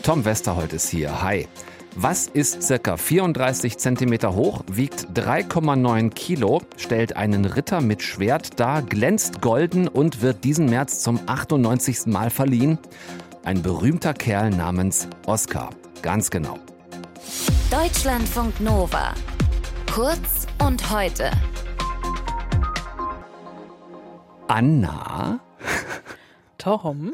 Tom Westerholt ist hier. Hi. Was ist circa 34 Zentimeter hoch, wiegt 3,9 Kilo, stellt einen Ritter mit Schwert dar, glänzt golden und wird diesen März zum 98. Mal verliehen? Ein berühmter Kerl namens Oscar. Ganz genau. Deutschlandfunk Nova. Kurz und heute. Anna? Tom?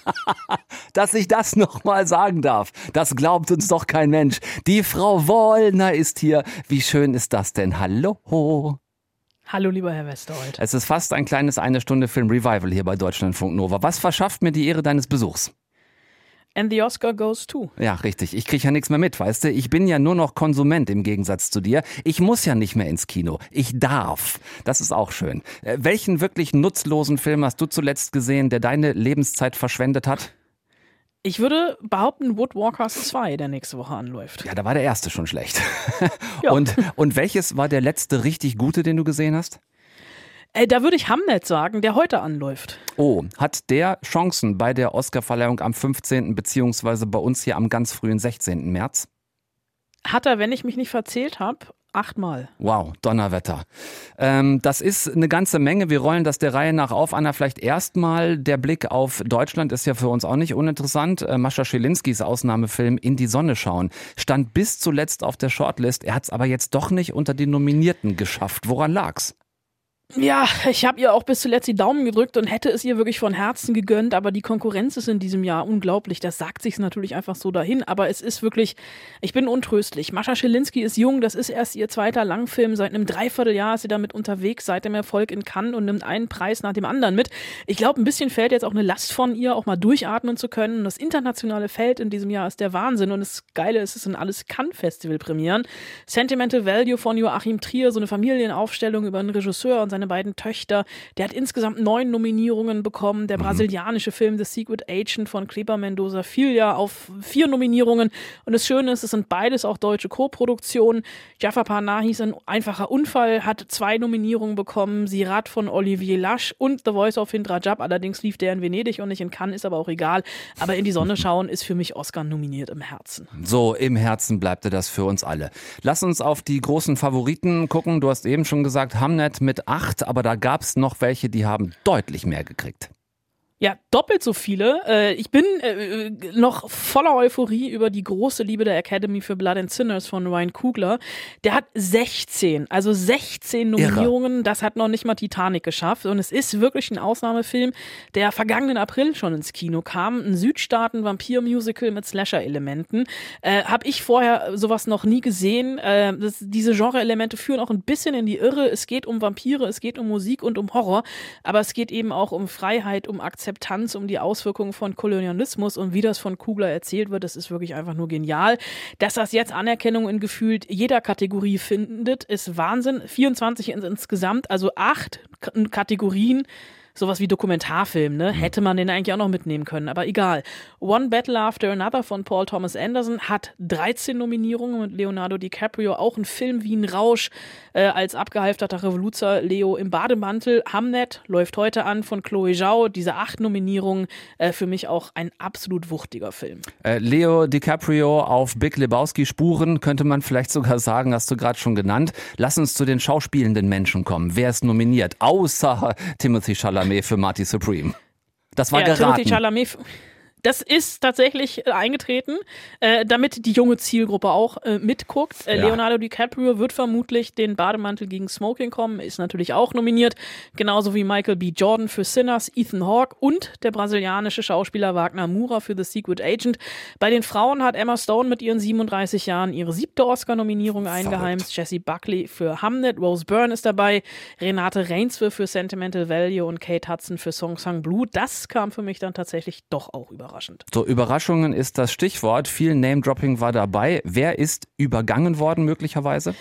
Dass ich das nochmal sagen darf, das glaubt uns doch kein Mensch. Die Frau Wollner ist hier. Wie schön ist das denn? Hallo. Hallo, lieber Herr Westerholt. Es ist fast ein kleines Eine-Stunde-Film-Revival hier bei Deutschlandfunk Nova. Was verschafft mir die Ehre deines Besuchs? And the Oscar goes to. Ja, richtig. Ich kriege ja nichts mehr mit, weißt du? Ich bin ja nur noch Konsument im Gegensatz zu dir. Ich muss ja nicht mehr ins Kino. Ich darf. Das ist auch schön. Welchen wirklich nutzlosen Film hast du zuletzt gesehen, der deine Lebenszeit verschwendet hat? Ich würde behaupten, Woodwalkers 2, der nächste Woche anläuft. Ja, da war der erste schon schlecht. Ja. Und welches war der letzte richtig gute, den du gesehen hast? Da würde ich Hamnet sagen, der heute anläuft. Oh, hat der Chancen bei der Oscarverleihung am 15. beziehungsweise bei uns hier am ganz frühen 16. März? Hat er, wenn ich mich nicht verzählt habe, 8-mal. Wow, Donnerwetter. Das ist eine ganze Menge. Wir rollen das der Reihe nach auf. Anna, vielleicht erstmal der Blick auf Deutschland ist ja für uns auch nicht uninteressant. Mascha Schilinskis Ausnahmefilm In die Sonne schauen stand bis zuletzt auf der Shortlist. Er hat es aber jetzt doch nicht unter die Nominierten geschafft. Woran lag's? Ja, ich habe ihr auch bis zuletzt die Daumen gedrückt und hätte es ihr wirklich von Herzen gegönnt, aber die Konkurrenz ist in diesem Jahr unglaublich. Das sagt sich natürlich einfach so dahin, aber es ist wirklich, ich bin untröstlich. Mascha Schilinski ist jung, das ist erst ihr zweiter Langfilm. Seit einem Dreivierteljahr ist sie damit unterwegs, seit dem Erfolg in Cannes und nimmt einen Preis nach dem anderen mit. Ich glaube, ein bisschen fällt jetzt auch eine Last von ihr, auch mal durchatmen zu können. Und das internationale Feld in diesem Jahr ist der Wahnsinn und das Geile ist, es sind alles Cannes-Festival-Premieren. Sentimental Value von Joachim Trier, so eine Familienaufstellung über einen Regisseur und seine beiden Töchter. Der hat insgesamt 9 Nominierungen bekommen. Der brasilianische Film The Secret Agent von Kleber Mendoza fiel ja auf 4 Nominierungen. Und das Schöne ist, es sind beides auch deutsche Co-Produktionen. Jafar Panahi, ein einfacher Unfall, hat 2 Nominierungen bekommen. Sirat von Olivier Lasch und The Voice of Hind Rajab. Allerdings lief der in Venedig und nicht in Cannes, ist aber auch egal. Aber In die Sonne schauen ist für mich Oscar nominiert im Herzen. So, im Herzen bleibt das für uns alle. Lass uns auf die großen Favoriten gucken. Du hast eben schon gesagt, Hamnet mit 8, aber da gab es noch welche, die haben deutlich mehr gekriegt. Ja, doppelt so viele. Ich bin noch voller Euphorie über die große Liebe der Academy für Blood and Sinners von Ryan Coogler. Der hat 16 Nominierungen. Irre. Das hat noch nicht mal Titanic geschafft. Und es ist wirklich ein Ausnahmefilm, der vergangenen April schon ins Kino kam. Ein Südstaaten-Vampir-Musical mit Slasher-Elementen. Habe ich vorher sowas noch nie gesehen. Diese Genre-Elemente führen auch ein bisschen in die Irre. Es geht um Vampire, es geht um Musik und um Horror. Aber es geht eben auch um Freiheit, um Akzeptanz, um die Auswirkungen von Kolonialismus und wie das von Coogler erzählt wird, das ist wirklich einfach nur genial. Dass das jetzt Anerkennung in gefühlt jeder Kategorie findet, ist Wahnsinn. 24 insgesamt, also 8 Kategorien. Sowas wie Dokumentarfilm, ne? Hätte man den eigentlich auch noch mitnehmen können, aber egal. One Battle After Another von Paul Thomas Anderson hat 13 Nominierungen mit Leonardo DiCaprio, auch ein Film wie ein Rausch, als abgehalfterter Revoluzer Leo im Bademantel. Hamnet läuft heute an von Chloe Zhao, diese 8 Nominierungen, für mich auch ein absolut wuchtiger Film. Leo DiCaprio auf Big Lebowski Spuren, könnte man vielleicht sogar sagen, hast du gerade schon genannt. Lass uns zu den schauspielenden Menschen kommen. Wer ist nominiert? Außer Timothée Chalamet für Marty Supreme. Das war geraten. Timothée Chalamet, das ist tatsächlich eingetreten, damit die junge Zielgruppe auch mitguckt. Ja. Leonardo DiCaprio wird vermutlich den Bademantel gegen Smoking kommen, ist natürlich auch nominiert. Genauso wie Michael B. Jordan für Sinners, Ethan Hawke und der brasilianische Schauspieler Wagner Moura für The Secret Agent. Bei den Frauen hat Emma Stone mit ihren 37 Jahren ihre 7. Oscar-Nominierung eingeheimst. Jessie Buckley für Hamnet, Rose Byrne ist dabei, Renate Reinsve für Sentimental Value und Kate Hudson für Song Sang Blue. Das kam für mich dann tatsächlich doch auch überraschend. So, Überraschungen ist das Stichwort. Viel Name-Dropping war dabei. Wer ist übergangen worden möglicherweise?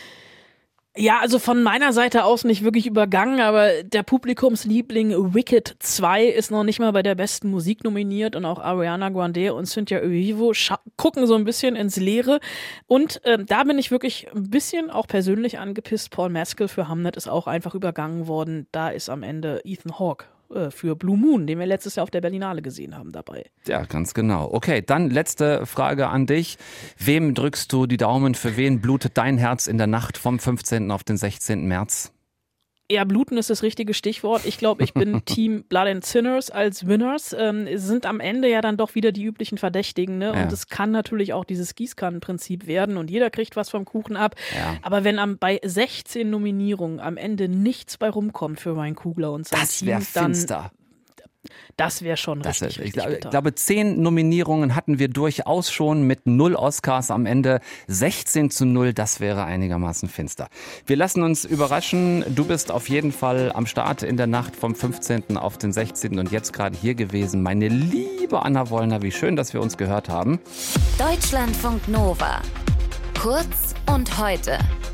Ja, also von meiner Seite aus nicht wirklich übergangen, aber der Publikumsliebling Wicked 2 ist noch nicht mal bei der besten Musik nominiert und auch Ariana Grande und Cynthia Erivo gucken so ein bisschen ins Leere und da bin ich wirklich ein bisschen auch persönlich angepisst. Paul Mescal für Hamnet ist auch einfach übergangen worden. Da ist am Ende Ethan Hawke für Blue Moon, den wir letztes Jahr auf der Berlinale gesehen haben, dabei. Ja, ganz genau. Okay, dann letzte Frage an dich. Wem drückst du die Daumen? Für wen blutet dein Herz in der Nacht vom 15. auf den 16. März? Ja, bluten ist das richtige Stichwort. Ich glaube, ich bin Team Blood and Sinners als Winners. Sind am Ende ja dann doch wieder die üblichen Verdächtigen. Ne? Ja. Und es kann natürlich auch dieses Gießkannenprinzip werden und jeder kriegt was vom Kuchen ab. Ja. Aber wenn bei 16 Nominierungen am Ende nichts bei rumkommt für Ryan Coogler und sein Das Team, wäre dann finster. das wäre schon richtig Ich bitter. glaube, 10 Nominierungen hatten wir durchaus schon mit 0 Oscars am Ende. 16:0, das wäre einigermaßen finster. Wir lassen uns überraschen. Du bist auf jeden Fall am Start in der Nacht vom 15. auf den 16. und jetzt gerade hier gewesen. Meine liebe Anna Wollner, wie schön, dass wir uns gehört haben. Deutschlandfunk Nova. Kurz und heute.